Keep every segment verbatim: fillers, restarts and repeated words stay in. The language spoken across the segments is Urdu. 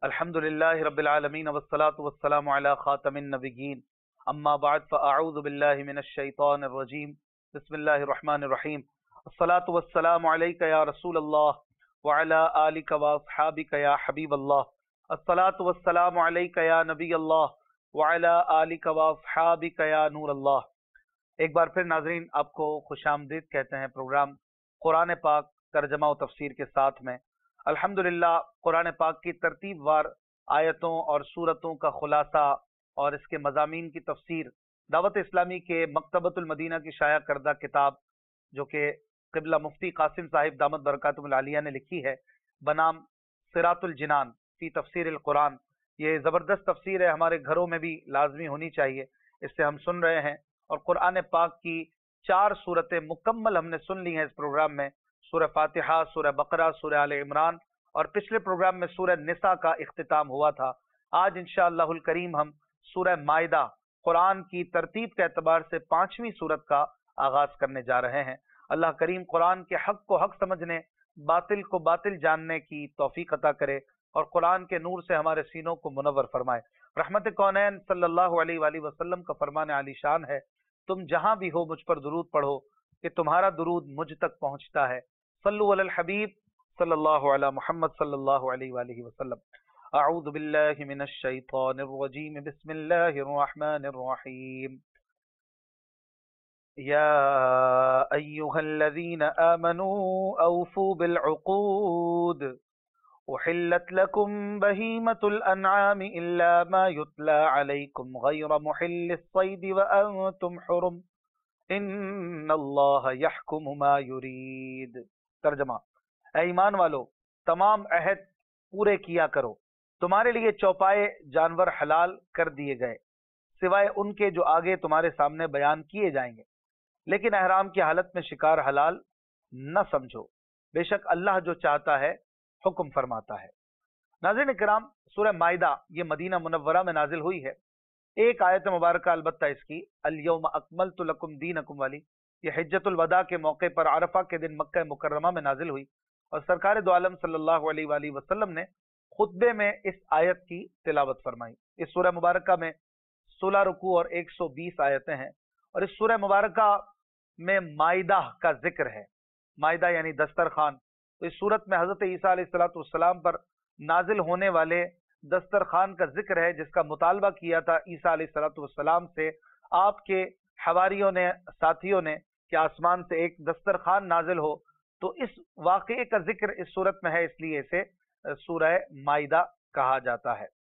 الحمد لله رب العالمين والصلاة والسلام على خاتم النبيين اما بعد فاعوذ بالله من الشيطان الرجيم بسم الله الرحمن الرحيم الصلاة والسلام عليك يا رسول الله وعلى آلك واصحابك يا حبيب الله الصلاة والسلام عليك يا نبي الله وعلى آلك واصحابك يا نور الله۔ ایک بار پھر ناظرین آپ کو خوش آمدید کہتے ہیں پروگرام قرآن پاک ترجمہ و تفسیر کے ساتھ میں۔ الحمدللہ قرآن پاک کی ترتیب وار آیتوں اور سورتوں کا خلاصہ اور اس کے مضامین کی تفسیر دعوت اسلامی کے مکتبۃ المدینہ کی شائع کردہ کتاب جو کہ قبلہ مفتی قاسم صاحب دامت برکاتہم العالیہ نے لکھی ہے بنام صراط الجنان فی تفسیر القرآن، یہ زبردست تفسیر ہے، ہمارے گھروں میں بھی لازمی ہونی چاہیے۔ اس سے ہم سن رہے ہیں اور قرآن پاک کی چار سورتیں مکمل ہم نے سن لی ہیں اس پروگرام میں، سورہ فاتحہ، سورہ بقرہ، سورہ آل عمران، اور پچھلے پروگرام میں سورہ نساء کا اختتام ہوا تھا۔ آج انشاءاللہ الکریم ہم سورہ مائدہ قرآن کی ترتیب کے اعتبار سے پانچویں سورت کا آغاز کرنے جا رہے ہیں۔ اللہ کریم قرآن کے حق کو حق سمجھنے، باطل کو باطل جاننے کی توفیق عطا کرے اور قرآن کے نور سے ہمارے سینوں کو منور فرمائے۔ رحمت کونین صلی اللہ علیہ وآلہ وسلم کا فرمان عالی شان ہے، تم جہاں بھی ہو مجھ پر درود پڑھو کہ تمہارا درود مجھ تک پہنچتا ہے۔ صلو علی الحبیب صلی اللہ علی محمد صلی اللہ علیہ وآلہ وسلم۔ اعوذ باللہ من الشیطان الرجیم، بسم اللہ الرحمن الرحیم۔ یا ایہا الذین آمنوا اوفوا بالعقود احلت لکم بہیمۃ الانعام الا ما یتلی علیکم غیر محل الصید وانتم حرم ان اللہ یحکم ما یرید۔ ترجمہ: اے ایمان والو، تمام عہد پورے کیا کرو، تمہارے لیے چوپائے جانور حلال کر دیے گئے سوائے ان کے جو آگے تمہارے سامنے بیان کیے جائیں گے، لیکن احرام کی حالت میں شکار حلال نہ سمجھو، بے شک اللہ جو چاہتا ہے حکم فرماتا ہے۔ ناظرین کرام، سورہ مائدہ یہ مدینہ منورہ میں نازل ہوئی ہے۔ ایک آیت مبارکہ البتہ اس کی الیوم اکملت لکم دینکم والی، یہ حجۃ الوداع کے موقع پر عرفہ کے دن مکہ مکرمہ میں نازل ہوئی، اور سرکار دو عالم صلی اللہ علیہ وآلہ وسلم نے خطبے میں اس آیت کی تلاوت فرمائی۔ اس سورہ مبارکہ میں سولہ رکوع اور ایک سو بیس آیتیں ہیں، اور اس سورہ مبارکہ میں مائدہ کا ذکر ہے۔ مائدہ یعنی دسترخوان۔ تو اس صورت میں حضرت عیسیٰ علیہ الصلوۃ والسلام پر نازل ہونے والے دسترخوان کا ذکر ہے، جس کا مطالبہ کیا تھا عیسیٰ علیہ الصلوۃ والسلام سے آپ کے حواریوں نے، ساتھیوں نے، کہ آسمان سے ایک دسترخوان نازل ہو۔ تو اس واقعے کا ذکر اس صورت میں ہے، اس لیے اسے سورہ مائدہ کہا جاتا ہے۔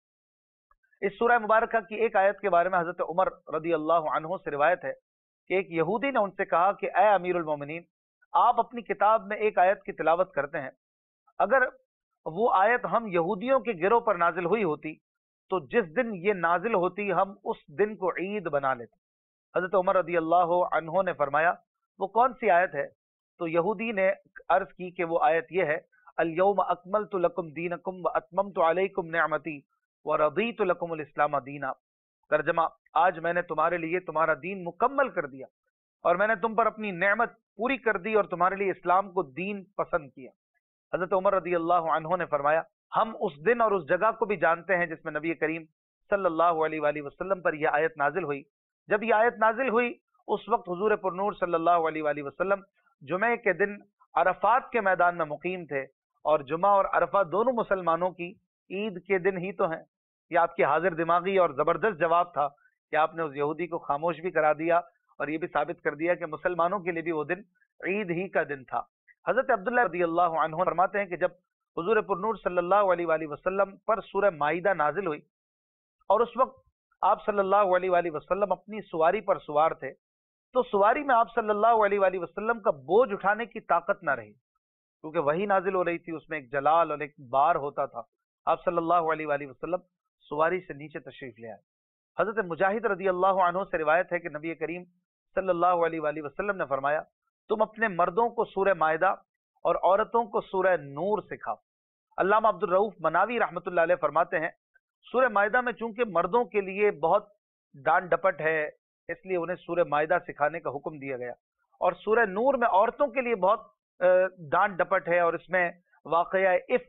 اس سورہ مبارکہ کی ایک آیت کے بارے میں حضرت عمر رضی اللہ عنہ سے روایت ہے کہ ایک یہودی نے ان سے کہا کہ اے امیر المومنین، آپ اپنی کتاب میں ایک آیت کی تلاوت کرتے ہیں، اگر وہ آیت ہم یہودیوں کے گروہ پر نازل ہوئی ہوتی تو جس دن یہ نازل ہوتی ہم اس دن کو عید بنا لیتے۔ حضرت عمر رضی اللہ عنہ نے فرمایا وہ کون سی آیت ہے؟ تو یہودی نے عرض کی کہ وہ آیت یہ ہے الیوم اکملت لکم دینکم واتممت علیکم نعمتی ورضیت لکم الاسلام دینا۔ ترجمہ: آج میں نے تمہارے لیے تمہارا دین مکمل کر دیا اور میں نے تم پر اپنی نعمت پوری کر دی اور تمہارے لیے اسلام کو دین پسند کیا۔ حضرت عمر رضی اللہ عنہ نے فرمایا ہم اس دن اور اس جگہ کو بھی جانتے ہیں جس میں نبی کریم صلی اللہ علیہ وآلہ وسلم پر یہ آیت نازل ہوئی۔ جب یہ آیت نازل ہوئی اس وقت حضور پرنور صلی اللہ علیہ وآلہ وسلم جمعے کے دن عرفات کے میدان میں مقیم تھے، اور جمعہ اور عرفہ دونوں مسلمانوں کی عید کے دن ہی تو ہیں۔ یہ آپ کی حاضر دماغی اور زبردست جواب تھا کہ آپ نے اس یہودی کو خاموش بھی کرا دیا اور یہ بھی ثابت کر دیا کہ مسلمانوں کے لیے بھی وہ دن عید ہی کا دن تھا۔ حضرت عبداللہ رضی اللہ عنہ فرماتے ہیں کہ جب حضور پرنور صلی اللہ علیہ وآلہ وسلم پر سورہ مائدہ نازل ہوئی اور اس وقت آپ صلی اللہ علیہ وآلہ وسلم اپنی سواری پر سوار تھے، تو سواری میں آپ صلی اللہ علیہ وآلہ وسلم کا بوجھ اٹھانے کی طاقت نہ رہی، کیونکہ وہی نازل ہو رہی تھی، اس میں ایک جلال اور ایک بار ہوتا تھا۔ آپ صلی اللہ علیہ وآلہ وسلم سواری سے نیچے تشریف لے آئے۔ حضرت مجاہد رضی اللہ عنہ سے روایت ہے کہ نبی کریم صلی اللہ علیہ وآلہ وسلم نے فرمایا تم اپنے مردوں کو سورہ مائدہ اور عورتوں کو سورہ نور سکھاؤ۔ علامہ عبد الرؤف مناوی رحمۃ اللہ علیہ فرماتے ہیں سورہ مائدہ میں چونکہ مردوں کے لیے بہت ڈانٹ ڈپٹ ہے، اس لیے انہیں سورہ مائدہ سکھانے کا حکم دیا گیا، اور سورہ نور میں عورتوں کے لیے بہت ڈانٹ ڈپٹ ہے، اور اس میں واقعہ افک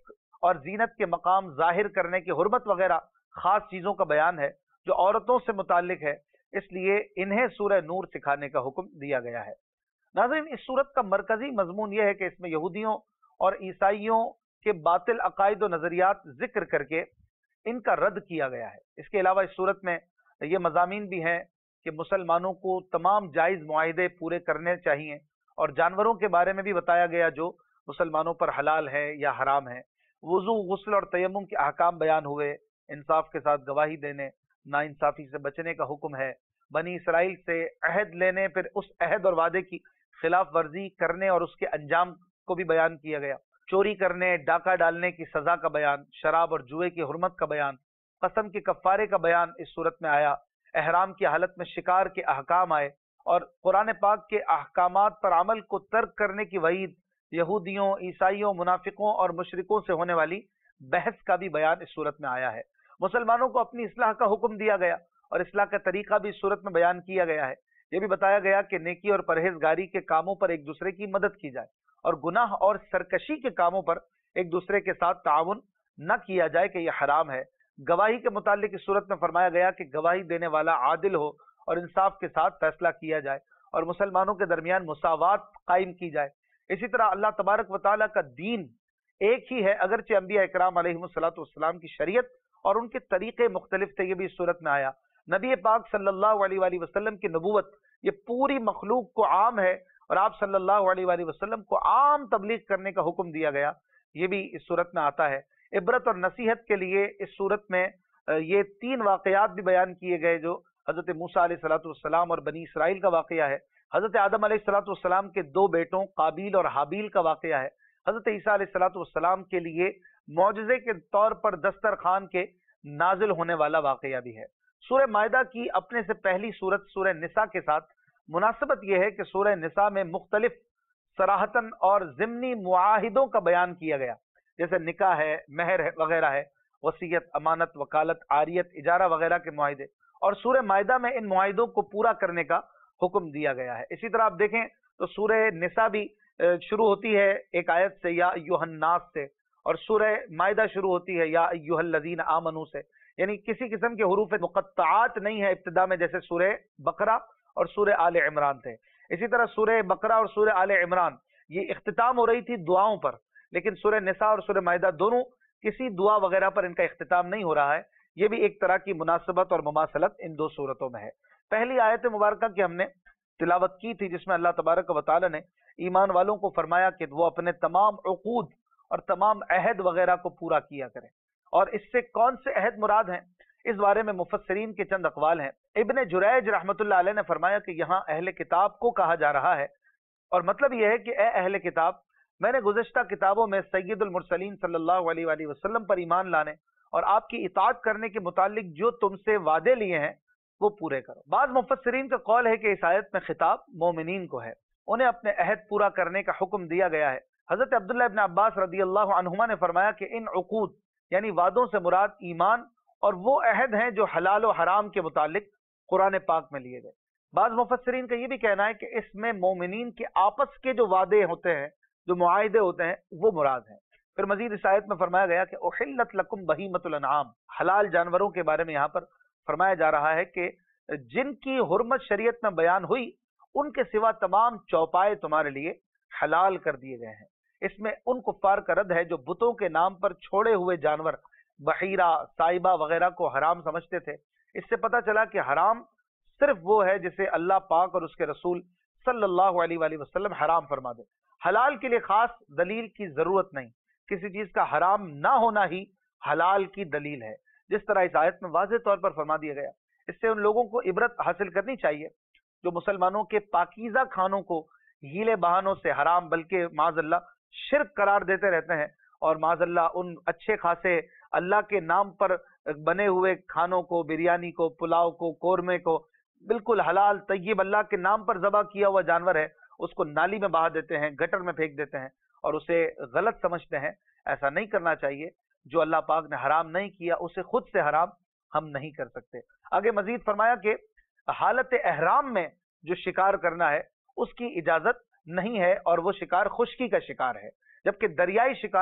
اور زینت کے مقام ظاہر کرنے کی حرمت وغیرہ خاص چیزوں کا بیان ہے جو عورتوں سے متعلق ہے، اس لیے انہیں سورہ نور سکھانے کا حکم دیا گیا ہے۔ ناظرین، اس صورت کا مرکزی مضمون یہ ہے کہ اس میں یہودیوں اور عیسائیوں کے باطل عقائد و نظریات ذکر کر کے ان کا رد کیا گیا ہے۔ اس کے علاوہ اس صورت میں یہ مضامین بھی ہیں کہ مسلمانوں کو تمام جائز معاہدے پورے کرنے چاہیے، اور جانوروں کے بارے میں بھی بتایا گیا جو مسلمانوں پر حلال ہے یا حرام ہے۔ وضو، غسل اور تیمم کے احکام بیان ہوئے، انصاف کے ساتھ گواہی دینے، نا انصافی سے بچنے کا حکم ہے، بنی اسرائیل سے عہد لینے، پھر اس عہد اور وعدے کی خلاف ورزی کرنے اور اس کے انجام کو بھی بیان کیا گیا، چوری کرنے، ڈاکہ ڈالنے کی سزا کا بیان، شراب اور جوئے کی حرمت کا بیان، قسم کے کفارے کا بیان اس صورت میں آیا، احرام کی حالت میں شکار کے احکام آئے، اور قرآن پاک کے احکامات پر عمل کو ترک کرنے کی وعید، یہودیوں، عیسائیوں، منافقوں اور مشرکوں سے ہونے والی بحث کا بھی بیان اس صورت میں آیا ہے۔ مسلمانوں کو اپنی اصلاح کا حکم دیا گیا اور اصلاح کا طریقہ بھی اس صورت میں بیان کیا گیا ہے۔ یہ بھی بتایا گیا کہ نیکی اور پرہیزگاری کے کاموں پر ایک دوسرے کی مدد کی جائے، اور گناہ اور سرکشی کے کاموں پر ایک دوسرے کے ساتھ تعاون نہ کیا جائے کہ یہ حرام ہے۔ گواہی کے متعلق اس صورت میں فرمایا گیا کہ گواہی دینے والا عادل ہو اور انصاف کے ساتھ فیصلہ کیا جائے، اور مسلمانوں کے درمیان مساوات قائم کی جائے۔ اسی طرح اللہ تبارک و تعالیٰ کا دین ایک ہی ہے، اگرچہ انبیاء اکرام علیہم الصلوۃ والسلام کی شریعت اور ان کے طریقے مختلف تھے، یہ بھی اس صورت میں آیا۔ نبی پاک صلی اللہ علیہ وآلہ وسلم کی نبوت یہ پوری مخلوق کو عام ہے، اور آپ صلی اللہ علیہ وآلہ وسلم کو عام تبلیغ کرنے کا حکم دیا گیا، یہ بھی اس صورت میں آتا ہے۔ عبرت اور نصیحت کے لیے اس صورت میں یہ تین واقعات بھی بیان کیے گئے جو حضرت موسیٰ علیہ الصلوۃ والسلام اور بنی اسرائیل کا واقعہ ہے، حضرت آدم علیہ الصلوۃ والسلام کے دو بیٹوں قابیل اور حابیل کا واقعہ ہے، حضرت عیسیٰ علیہ الصلوۃ والسلام کے لیے معجزے کے طور پر دسترخوان کے نازل ہونے والا واقعہ بھی ہے۔ سورہ مائدہ کی اپنے سے پہلی سورت سورہ نساء کے ساتھ مناسبت یہ ہے کہ سورہ نساء میں مختلف صراحتاً اور ضمنی معاہدوں کا بیان کیا گیا، جیسے نکاح ہے، مہر ہے وغیرہ ہے، وصیت، امانت، وکالت، عاریت، اجارہ وغیرہ کے معاہدے، اور سورہ مائدہ میں ان معاہدوں کو پورا کرنے کا حکم دیا گیا ہے۔ اسی طرح آپ دیکھیں تو سورہ نساء بھی شروع ہوتی ہے ایک آیت سے، یا ایھا الناس سے، اور سورہ مائدہ شروع ہوتی ہے یا ایھا الذین آمنوا سے، یعنی کسی قسم کے حروف مقطعات نہیں ہے ابتدا میں، جیسے سورہ بقرہ اور سورہ آل عمران تھے۔ اسی طرح سورہ بقرہ اور سورہ آل عمران یہ اختتام ہو رہی تھی دعاؤں پر، لیکن سورہ نساء اور سورہ مائدہ دونوں کسی دعا وغیرہ پر ان کا اختتام نہیں ہو رہا ہے۔ یہ بھی ایک طرح کی مناسبت اور مماثلت ان دو صورتوں میں ہے۔ پہلی آیت مبارکہ کی ہم نے تلاوت کی تھی، جس میں اللہ تبارک و تعالی نے ایمان والوں کو فرمایا کہ وہ اپنے تمام عقود اور تمام عہد وغیرہ کو پورا کیا کریں، اور اس سے کون سے عہد مراد ہیں اس بارے میں مفسرین کے چند اقوال ہیں۔ ابن جریج رحمۃ اللہ علیہ نے فرمایا کہ یہاں اہل کتاب کو کہا جا رہا ہے، اور مطلب یہ ہے کہ اے اہل کتاب، میں نے گزشتہ کتابوں میں سید المرسلین صلی اللہ علیہ وآلہ وسلم پر ایمان لانے اور آپ کی اطاعت کرنے کے متعلق جو تم سے وعدے لیے ہیں وہ پورے کرو۔ بعض مفسرین کا قول ہے کہ اس آیت میں خطاب مومنین کو ہے، انہیں اپنے عہد پورا کرنے کا حکم دیا گیا ہے۔ حضرت عبداللہ ابن عباس رضی اللہ عنہما نے فرمایا کہ ان عقود یعنی وعدوں سے مراد ایمان اور وہ عہد ہیں جو حلال و حرام کے متعلق قرآن پاک میں لیے گئے۔ بعض مفسرین کا یہ بھی کہنا ہے کہ اس میں مومنین کے آپس کے جو وعدے ہوتے ہیں، جو معاہدے ہوتے ہیں، وہ مراد ہیں۔ پھر مزید اس آیت میں فرمایا گیا کہ احلت لکم بہیمۃ الانعام، حلال جانوروں کے بارے میں یہاں پر فرمایا جا رہا ہے کہ جن کی حرمت شریعت میں بیان ہوئی ان کے سوا تمام چوپائے تمہارے لیے حلال کر دیے گئے ہیں۔ اس میں ان کفار کا رد ہے جو بتوں کے نام پر چھوڑے ہوئے جانور بحیرہ، سائبہ وغیرہ کو حرام سمجھتے تھے۔ اس سے پتہ چلا کہ حرام صرف وہ ہے جسے اللہ پاک اور اس کے رسول صلی اللہ علیہ وآلہ وسلم حرام فرما دے۔ حلال کے لیے خاص دلیل کی ضرورت نہیں، کسی چیز کا حرام نہ ہونا ہی حلال کی دلیل ہے، جس طرح اس آیت میں واضح طور پر فرما دیا گیا۔ اس سے ان لوگوں کو عبرت حاصل کرنی چاہیے جو مسلمانوں کے پاکیزہ کھانوں کو ہیلے بہانوں سے حرام بلکہ معاذ اللہ شرک قرار دیتے رہتے ہیں، اور معاذ اللہ ان اچھے خاصے اللہ کے نام پر بنے ہوئے کھانوں کو، بریانی کو، پلاؤ کو، قورمے کو، بالکل حلال طیب اللہ کے نام پر ذبح کیا ہوا جانور ہے، اس کو نالی میں بہا دیتے ہیں، گٹر میں پھینک دیتے ہیں اور اسے غلط سمجھتے ہیں۔ ایسا نہیں کرنا چاہیے۔ جو اللہ پاک نے حرام نہیں کیا اسے خود سے حرام ہم نہیں کر سکتے۔ آگے مزید فرمایا کہ حالت احرام میں جو شکار کرنا ہے اس کی اجازت نہیں ہے، اور وہ شکار خشکی کا شکار ہے، جبکہ دریائی شکار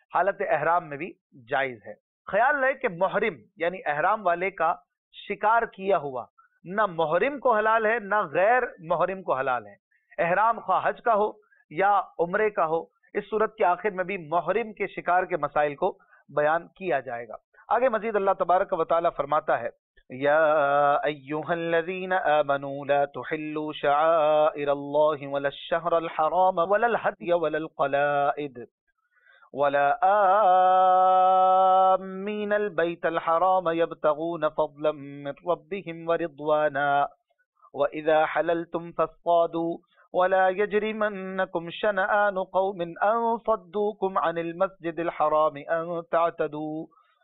حالت احرام میں بھی جائز ہے۔ خیال رہے کہ محرم یعنی احرام والے کا شکار کیا ہوا نہ محرم کو حلال ہے نہ غیر محرم کو حلال ہے۔ احرام خواہ حج کا ہو یا عمرے کا ہو، اس صورت کے آخر میں بھی محرم کے شکار کے مسائل کو بیان کیا جائے گا۔ آگے مزید اللہ تبارک و تعالی فرماتا ہے یا ایھا الذین آمنوا لا تحلوا شعائر اللہ ولا الشہر الحرام ولا الہدی ولا القلائد ولا آمین البیت الحرام یبتغون فضلا من ربهم ورضوانا وإذا حللتم فاصطادوا ولا يجرمنكم شنآن قوم أن صدوكم عن المسجد الحرام أن تعتدوا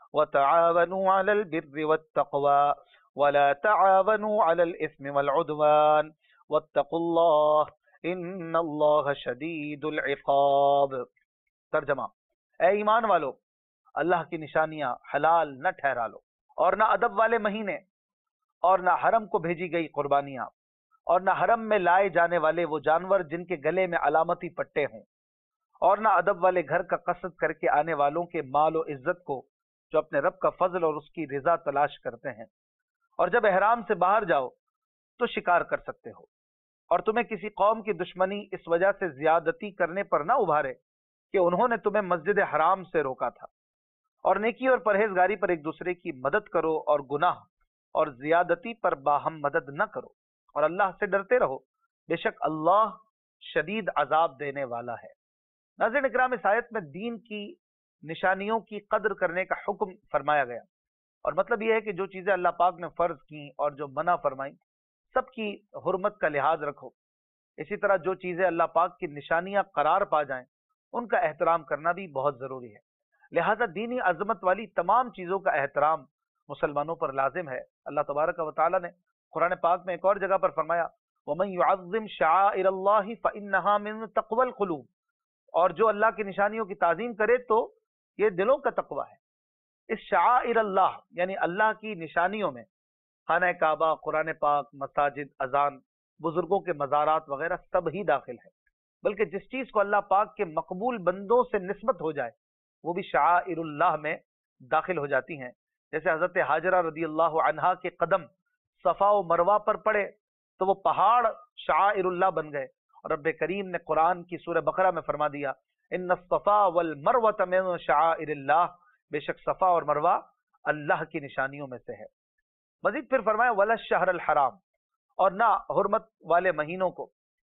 وتعاونوا على البر والتقوى ولا تعاونوا على الإثم والعدوان واتقوا الله إن الله شديد العقاب۔ ترجمہ، اے ایمان والو، اللہ کی نشانیاں حلال نہ ٹھہرا لو، اور نہ ادب والے مہینے، اور نہ حرم کو بھیجی گئی قربانیاں، اور نہ حرم میں لائے جانے والے وہ جانور جن کے گلے میں علامتی پٹے ہوں، اور نہ ادب والے گھر کا قصد کر کے آنے والوں کے مال و عزت کو جو اپنے رب کا فضل اور اس کی رضا تلاش کرتے ہیں۔ اور جب احرام سے باہر جاؤ تو شکار کر سکتے ہو، اور تمہیں کسی قوم کی دشمنی اس وجہ سے زیادتی کرنے پر نہ ابھارے کہ انہوں نے تمہیں مسجد حرام سے روکا تھا۔ اور نیکی اور پرہیزگاری پر ایک دوسرے کی مدد کرو، اور گناہ اور زیادتی پر باہم مدد نہ کرو، اور اللہ سے ڈرتے رہو، بے شک اللہ شدید عذاب دینے والا ہے۔ ناظرین اکرام، اس آیت میں دین کی نشانیوں کی قدر کرنے کا حکم فرمایا گیا، اور مطلب یہ ہے کہ جو چیزیں اللہ پاک نے فرض کی اور جو منع فرمائی سب کی حرمت کا لحاظ رکھو۔ اسی طرح جو چیزیں اللہ پاک کی نشانیاں قرار پا جائیں ان کا احترام کرنا بھی بہت ضروری ہے۔ لہذا دینی عظمت والی تمام چیزوں کا احترام مسلمانوں پر لازم ہے۔ اللہ تبارک و تعالی نے قرآن پاک میں ایک اور جگہ پر فرمایا وَمَن يُعَظِّمْ شَعَائِرَ اللَّهِ فَإِنَّهَا مِن تَقْوَى الْقُلُوبِ، اور جو اللہ کی نشانیوں کی تعظیم کرے تو یہ دلوں کا تقوی ہے۔ اس شعائر اللہ یعنی اللہ کی نشانیوں میں خانہ کعبہ، قرآن پاک، مساجد، اذان، بزرگوں کے مزارات وغیرہ سب ہی داخل ہے، بلکہ جس چیز کو اللہ پاک کے مقبول بندوں سے نسبت ہو جائے وہ بھی شعائر اللہ میں داخل ہو جاتی ہیں۔ جیسے حضرت حاجرہ رضی اللہ عنہا کے قدم صفا و مروہ پر پڑے تو وہ پہاڑ شعائر اللہ بن گئے، اور رب کریم نے قرآن کی سورہ بقرہ میں فرما دیا ان الصفا والمروہ من شعائر اللہ، بے شک صفا اور مروہ اللہ کی نشانیوں میں سے ہے۔ مزید پھر فرمایا ولا الشہر الحرام، اور نہ حرمت والے مہینوں کو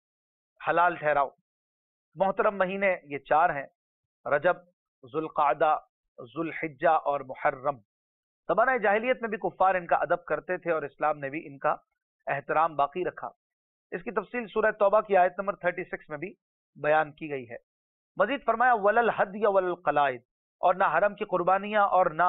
حلال ٹھہراؤ۔ محترم مہینے یہ چار ہیں، رجب، ذوالقعدہ، ذوالحجہ اور محرم۔ زمانہ جاہلیت میں بھی کفار ان کا ادب کرتے تھے، اور اسلام نے بھی ان کا احترام باقی رکھا۔ اس کی تفصیل سورہ توبہ کی آیت نمبر چھتیس میں بھی بیان کی گئی ہے۔ مزید فرمایا ولا الہدی ولا القلائد، اور نہ حرم کی قربانیاں اور نہ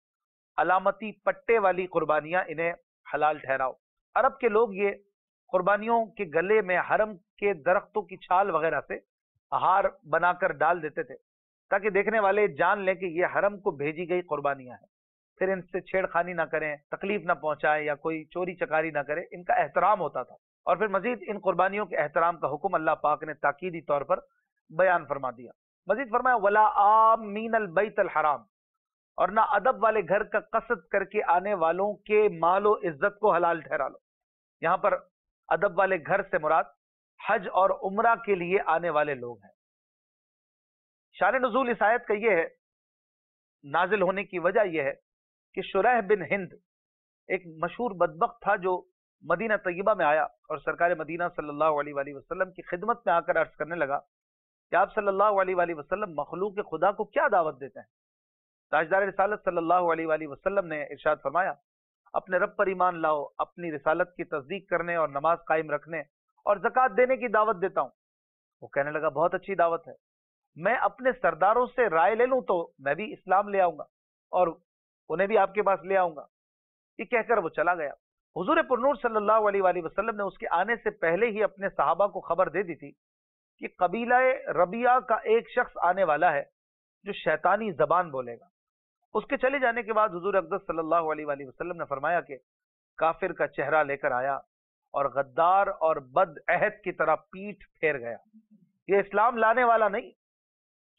علامتی پٹے والی قربانیاں انہیں حلال ٹھہراؤ۔ عرب کے لوگ یہ قربانیوں کے گلے میں حرم کے درختوں کی چھال وغیرہ سے ہار بنا کر ڈال دیتے تھے تاکہ دیکھنے والے جان لیں کہ یہ حرم کو بھیجی گئی قربانیاں ہیں، پھر ان سے چھیڑ خانی نہ کریں، تکلیف نہ پہنچائیں یا کوئی چوری چکاری نہ کرے، ان کا احترام ہوتا تھا۔ اور پھر مزید ان قربانیوں کے احترام کا حکم اللہ پاک نے تاکیدی طور پر بیان فرما دیا۔ مزید فرمایا ولا آمین البیت الحرام، اور نہ ادب والے گھر کا قصد کر کے آنے والوں کے مال و عزت کو حلال ٹھہرا لو۔ یہاں پر ادب والے گھر سے مراد حج اور عمرہ کے لیے آنے والے لوگ ہیں۔ شان نزول اس آیت کا یہ ہے، نازل ہونے کی وجہ یہ ہے کہ شریح بن ہند ایک مشہور بدبخت تھا جو مدینہ طیبہ میں آیا اور سرکار مدینہ صلی اللہ علیہ وآلہ وسلم کی خدمت میں آ کر عرض کرنے لگا کہ آپ صلی اللہ علیہ وآلہ وسلم مخلوق خدا کو کیا دعوت دیتے ہیں؟ تاجدار رسالت صلی اللہ علیہ وآلہ وسلم نے ارشاد فرمایا اپنے رب پر ایمان لاؤ، اپنی رسالت کی تصدیق کرنے اور نماز قائم رکھنے اور زکوٰۃ دینے کی دعوت دیتا ہوں۔ وہ کہنے لگا بہت اچھی دعوت ہے، میں اپنے سرداروں سے رائے لے لوں تو میں بھی اسلام لے آؤں گا اور انہیں بھی آپ کے پاس لے آؤں گا۔ یہ کہہ کر وہ چلا گیا۔ حضور پرنور صلی اللہ علیہ وآلہ وسلم نے اس کے آنے سے پہلے ہی اپنے صحابہ کو خبر دے دی تھی کہ قبیلہ ربیعہ کا ایک شخص آنے والا ہے جو شیطانی زبان بولے گا۔ اس کے چلے جانے کے بعد حضور اقدس صلی اللہ علیہ وآلہ وسلم نے فرمایا کہ کافر کا چہرہ لے کر آیا اور غدار اور بد عہد کی طرح پیٹھ پھیر گیا، یہ اسلام لانے والا نہیں۔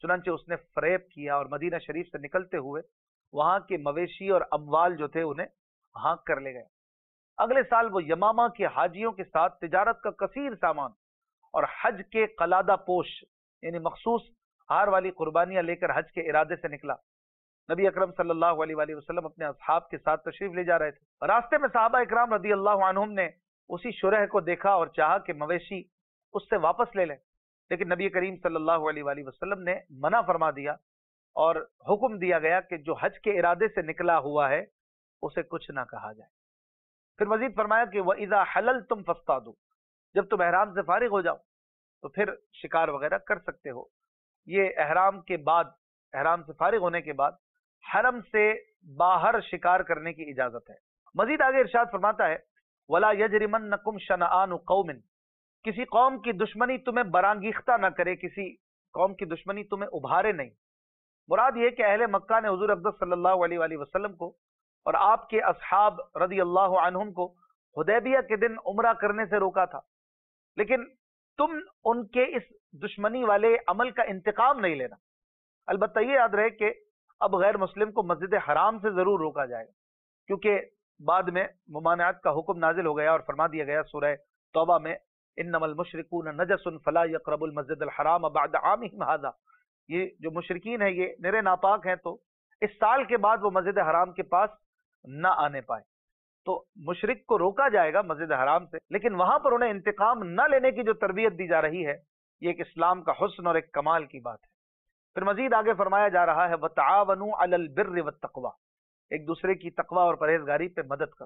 चुनांचे उसने फरेब किया और मदीना शरीफ से निकलते हुए वहां के मवेशी और अमवाल जो थे उन्हें हाँक कर ले गए। अगले साल वो यमामा के हाजियों के साथ तिजारत का कसीर सामान और हज के कलादा पोश यानी मखसूस हार वाली कुर्बानियां लेकर हज के इरादे से निकला। नबी अकरम सल्लल्लाहु अलैहि वसल्लम अपने असहाब के साथ तशरीफ ले जा रहे थे। रास्ते में सहाबा इकराम रदी अल्लाह अन्हुम ने उसी शुरह को देखा और चाहा कि मवेशी उससे वापस ले लें, लेकिन नबी करीम सल्लल्लाहु अलैहि वसल्लम ने मना फरमा दिया और हुक्म दिया गया कि जो हज के इरादे से निकला हुआ है उसे कुछ ना कहा जाए। फिर मजीद फरमाया कि वह इज़ा हलल तुम फस्तादू, जब तुम एहराम से फारिग हो जाओ तो फिर शिकार वगैरह कर सकते हो। ये एहराम के बाद, एहराम से फारिग होने के बाद हरम से बाहर शिकार करने की इजाजत है। मजीद आगे इरशाद फरमाता है वला यजरिमन्नकुम शनआनु कौमिन, किसी कौम की दुश्मनी तुम्हें बरांगीख्ता न करे, किसी कौम की दुश्मनी तुम्हें उभारे नहीं। मुराद ये कि अहले मक्का ने हुजूर अक़दस सल्लल्लाहु अलैहि वसल्लम को और आपके असहाब रदी अल्लाह अन्हुम को हुदैबिया के दिन उम्रा करने से रोका था, लेकिन तुम उनके इस दुश्मनी वाले अमल का इंतकाम नहीं लेना। अलबत्ता ये याद रहे कि अब गैर मुस्लिम को मस्जिद हराम से जरूर रोका जाएगा, क्योंकि बाद में मुमानात का हुक्म नाजिल हो गया और फरमा दिया गया सूरह तौबा में इन्नमल मुशरिकून नजसुन फला यक़रबुल मस्जिदल हराम बअद आमिहिम हाज़ा, ये जो मुशरिकीन है ये निरे नापाक हैं, तो इस साल के बाद वो मस्जिद हराम के पास न आने पाए। तो मुशरिक को रोका जाएगा मस्जिद हराम से, लेकिन वहां पर उन्हें इंतकाम न लेने की जो तरबियत दी जा रही है ये एक इस्लाम का हुस्न और एक कमाल की बात है। फिर मजीद आगे फरमाया जा रहा है वतआवनु अलल बिर्रि वत्तक़वा, एक दूसरे की तकवा और परहेजगारी पे मदद करो,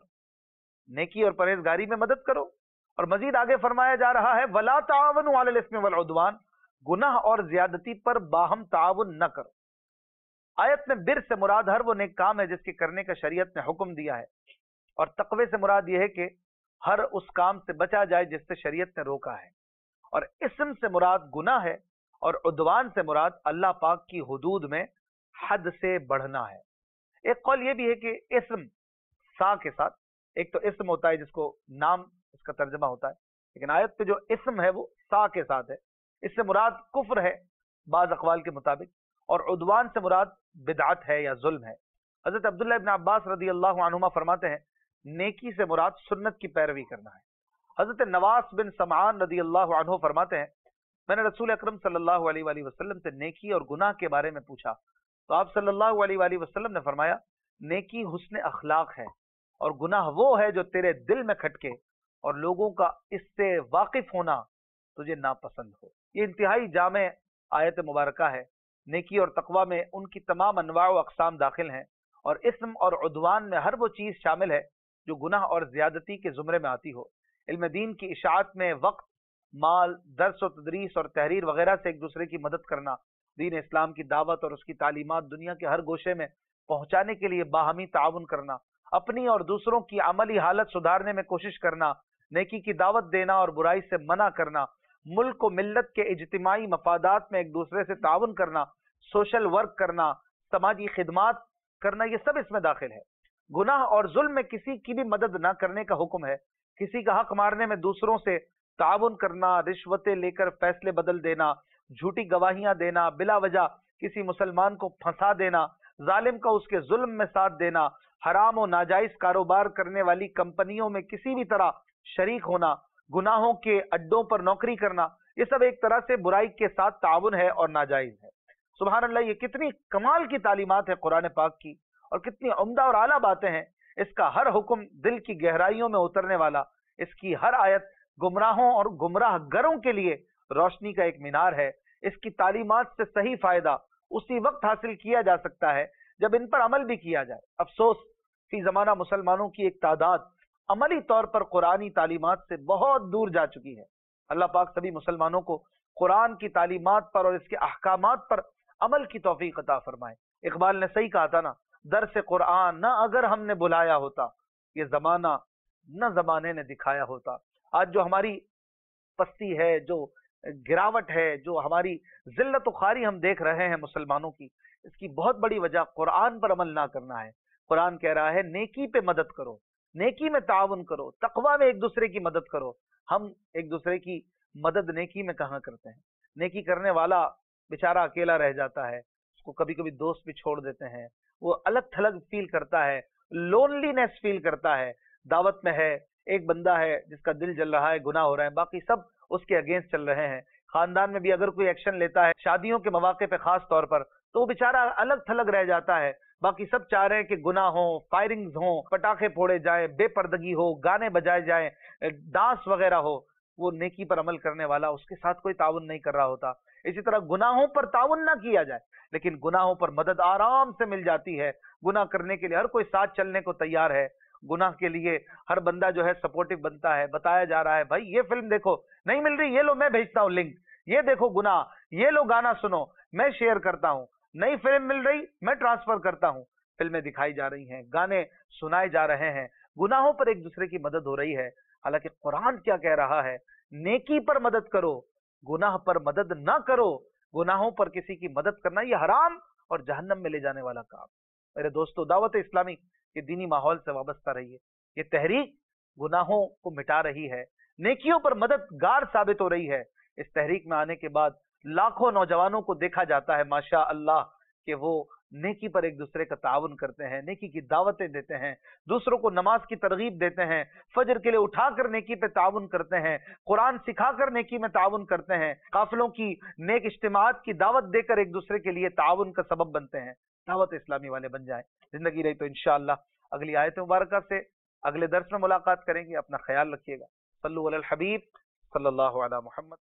नेकी और परहेजगारी में मदद करो। और मजीद आगे फरमाया जा रहा है वला तावनु अलल इस्मि वल उद्वान, गुनाह और ज्यादती पर बाहम ताउन न करो। आयत में बिर से मुराद हर वो नेक काम है जिसके करने का शरीयत ने हुक्म दिया है, और तकवे से मुराद यह है कि हर उस काम से बचा जाए जिससे शरीयत ने रोका है। और इस्म से मुराद गुनाह है और उद्वान से मुराद अल्लाह पाक की हुदूद में हद से बढ़ना है। एक कौल ये भी है कि इस्म सा के साथ, एक तो इस्म होता है जिसको नाम इसका तर्जमा होता है, लेकिन आयत पे जो इस्म है वो सा के साथ है। इससे मुराद कुफ्र है बाज अकवाल के मुताबिक, और उद्वान से मुराद बिदअत है या जुल्म है। हजरत अब्दुल्ला इब्न अब्बास रदी अल्लाह अन्हुमा फरमाते हैं नेकी से मुराद सुन्नत की पैरवी करना है। हजरत नवास बिन समान रदी अल्लाह अन्हु फरमाते हैं मैंने रसूल अकरम सल्लल्लाहु अलैहि वसल्लम से नेकी और गुनाह के बारे में पूछा, तो आप सल्लल्लाहु अलैहि वसल्लम ने फरमाया नेकी हुस्न अखलाक है और गुनाह वो है जो तेरे दिल में खटके और लोगों का इससे वाकिफ होना तुझे नापसंद हो। ये इंतहाई जामे आयत मुबारका है। नेकी और तकवा में उनकी तमाम अनवा व अक़साम दाखिल हैं, और इस्म और उद्वान में हर वो चीज शामिल है जो गुनाह और ज्यादती के जुमरे में आती हो। इल्म दीन की इशाअत में वक्त, माल, दर्स और तदरीस और तहरीर वगैरह से एक दूसरे की मदद करना, दीन इस्लाम की दावत और उसकी तालीमात दुनिया के हर गोशे में पहुंचाने के लिए बाहमी ताउन करना, अपनी और दूसरों की अमली हालत सुधारने में कोशिश करना, नेकी की दावत देना और बुराई से मना करना, मुल्क को मिल्लत के इज्तिमाई मफादात में एक दूसरे से ताउन करना, सोशल वर्क करना, समाजी खिदमात करना, ये सब इसमें दाखिल है। गुनाह और जुल्म में किसी की भी मदद न करने का हुक्म है। किसी का हक मारने में दूसरों से ताउन करना, रिश्वतें लेकर फैसले बदल देना, झूठी गवाहियां देना, बिला वजह किसी मुसलमान को फंसा देना, जालिम का उसके जुल्म में साथ देना, हराम और नाजायज कारोबार करने वाली कंपनियों में किसी भी तरह शरीक होना, गुनाहों के अड्डों पर नौकरी करना, ये सब एक तरह से बुराई के साथ ताउन है और नाजायज है। सुभान अल्लाह, ये कितनी कमाल की तालीमात है कुरान पाक की, और कितनी उम्दा और आला बातें हैं। इसका हर हुक्म दिल की गहराइयों में उतरने वाला, इसकी हर आयत गुमराहों और गुमराह गरों के लिए रोशनी का एक मीनार है। इसकी तालीमात से सही फायदा उसी वक्त हासिल किया जा सकता है जब इन पर अमल भी किया जाए। अफसोस फी जमाना मुसलमानों की एक तादाद अमली तौर पर कुरानी तालीमात से बहुत दूर जा चुकी है। अल्लाह पाक सभी मुसलमानों को कुरान की तालीमात पर और इसके अहकामात पर अमल की तौफीक अता फरमाए। इकबाल ने सही कहा था ना, दर्स कुरान न अगर हमने बुलाया होता, ये जमाना न जमाने ने दिखाया होता। आज जो हमारी पस्ती है, जो गिरावट है, जो हमारी जिल्लत खारी हम देख रहे हैं मुसलमानों की, इसकी बहुत बड़ी वजह कुरान पर अमल ना करना है। कुरान कह रहा है नेकी पे मदद करो, नेकी में ताउन करो, तकवा में एक दूसरे की मदद करो। हम एक दूसरे की मदद नेकी में कहाँ करते हैं? नेकी करने वाला बेचारा अकेला रह जाता है, उसको कभी कभी दोस्त भी छोड़ देते हैं, वो अलग थलग फील करता है, लोनलीनेस फील करता है। दावत में है, एक बंदा है जिसका दिल जल रहा है, गुनाह हो रहा है, बाकी सब उसके अगेंस्ट चल रहे हैं। खानदान में भी अगर कोई एक्शन लेता है शादियों के मौके पे खास तौर पर, तो वो बेचारा अलग थलग रह जाता है। बाकी सब चाह रहे हैं कि गुनाह हो, फायरिंग्स हो, पटाखे फोड़े जाए, बेपर्दगी हो, गाने बजाए जाए, डांस वगैरह हो। वो नेकी पर अमल करने वाला उसके साथ कोई ताउन नहीं कर रहा होता। इसी तरह गुनाहों पर ताउन ना किया जाए, लेकिन गुनाहों पर मदद आराम से मिल जाती है। गुनाह करने के लिए हर कोई साथ चलने को तैयार है, गुनाह के लिए हर बंदा जो है सपोर्टिव बनता है। बताया जा रहा है भाई ये फिल्म देखो, नहीं मिल रही ये लो मैं भेजता हूं लिंक, ये देखो गुनाह, ये लो गाना सुनो मैं शेयर करता हूं, नई फिल्म मिल रही मैं ट्रांसफर करता हूं। फिल्में दिखाई जा रही हैं, गाने सुनाए जा रहे हैं, गुनाहों पर एक दूसरे की मदद हो रही है। हालांकि कुरान क्या कह रहा है, नेकी पर मदद करो, गुनाह पर मदद ना करो। गुनाहों पर किसी की मदद करना ये हराम और जहन्नम में ले जाने वाला काम। मेरे दोस्तों, दावत इस्लामी के दीनी माहौल से वाबस्ता रहिए। ये तहरीक गुनाहों को मिटा रही है, नेकियों पर मददगार साबित हो रही है। इस तहरीक में आने के बाद लाखों नौजवानों को देखा जाता है माशा अल्लाह कि वो नेकी पर एक दूसरे का ताउन करते हैं, नेकी की दावतें देते हैं, दूसरों को नमाज की तरगीब देते हैं, फजर के लिए उठाकर नेकी पे ताउन करते हैं, कुरान सिखाकर नेकी में ताउन करते हैं, काफिलों की नेक इज्तिमात की दावत देकर एक दूसरे के लिए ताउन का सबब बनते हैं। दावत इस्लामी वाले बन जाएं। जिंदगी रही तो इंशाअल्लाह अगली आयत मुबारक से अगले दर्स में मुलाकात करेंगे। अपना ख्याल रखिएगा। सल्लु अलल हबीब सल्लल्लाहु अला मुहम्मद।